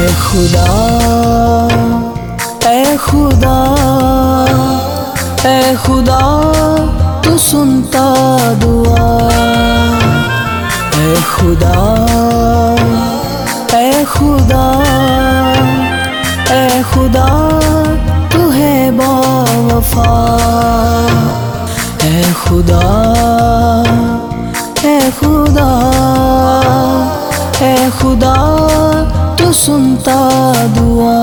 ऐ खुदा, ऐ खुदा, ऐ खुदा तू सुनता दुआ। ऐ खुदा, ऐ खुदा, ऐ खुदा तू है बावफा। ऐ खुदा, ऐ खुदा, ऐ खुदा तू सुनता दुआ।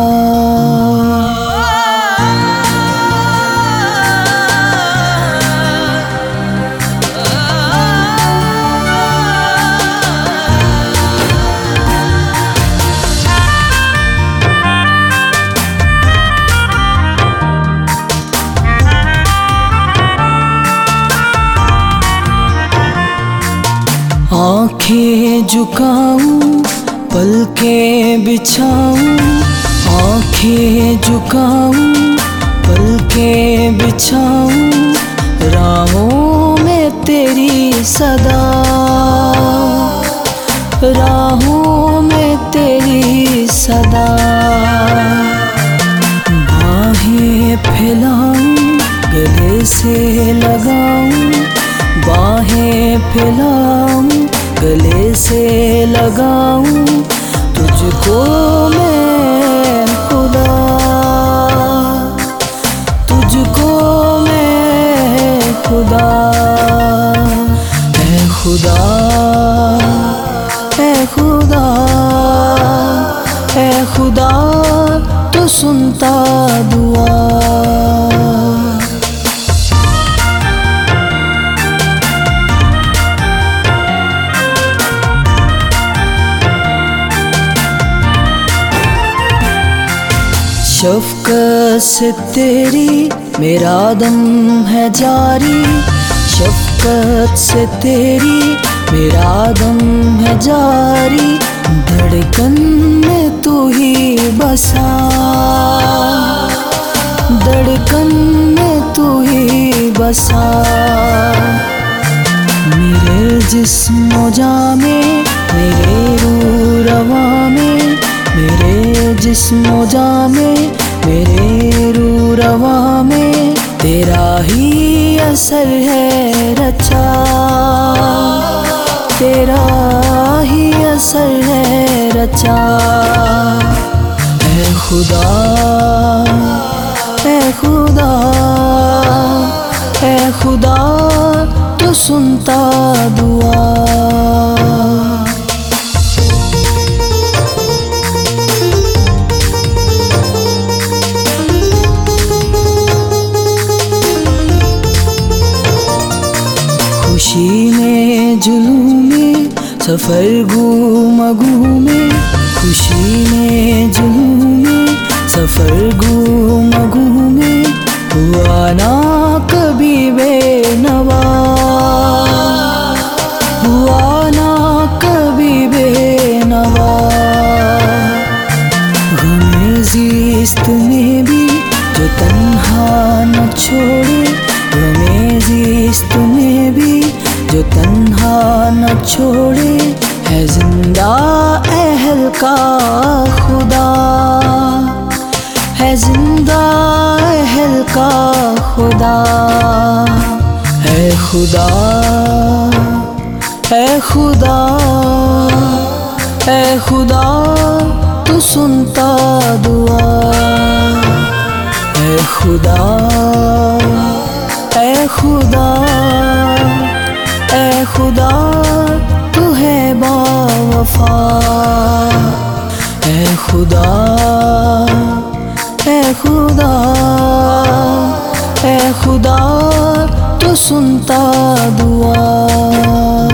आँखें झुकाऊं पलकें बिछाऊं, आँखें झुकाऊं पलकें बिछाऊं, राहों में तेरी सदा, राहों में तेरी सदा। बाहें फैलाऊं गले से लगाऊं, बाहें फैलाऊं गले से लगाऊं, तुझको मैं खुदा, तुझको मैं खुदा। ऐ खुदा, ऐ खुदा, ऐ खुदा तू सुनता दुआ। शफ़क़त से तेरी मेरा दम है जारी, शफ़क़त से तेरी मेरा दम है जारी, धड़कन में तू ही बसा, धड़कन में तू ही बसा। मेरे जिस्म जामे मेरे रूह रवा में, मेरे जिस्म जामे मेरे रूह रवा में, तेरा ही असर है रचा, तेरा ही असर है रचा। ऐ खुदा, ऐ खुदा, ऐ खुदा तू सुनता दुआ। खुशी में जुलूम में सफ़र घूम घूमे, खुशी में जुलूम में सफ़र घूम घूमे, हुआ ना कभी बेनवा, हुआ ना कभी बेनवा। गमे ज़िस्त में भी जो तन्हा न छोड़े, गमे ज़िस्त में भी जो तन्हा न छोड़े, है जिंदा अहल का खुदा, है जिंदा अहल का खुदा। ऐ खुदा, ऐ खुदा, ऐ खुदा तू सुनता दुआ। ऐ खुदा, ऐ खुदा, ऐ खुदा तू है बावफा। ऐ खुदा, ऐ खुदा, ऐ खुदा तू सुनता दुआ।